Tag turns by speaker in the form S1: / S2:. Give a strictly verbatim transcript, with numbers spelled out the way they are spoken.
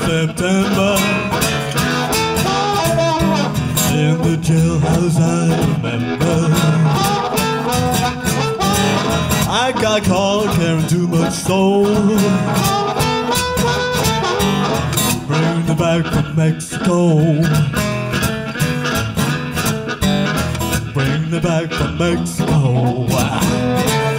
S1: September. In the jailhouse I remember I got caught carrying too much soul. Bring me back from Mexico. Bring me back from Mexico.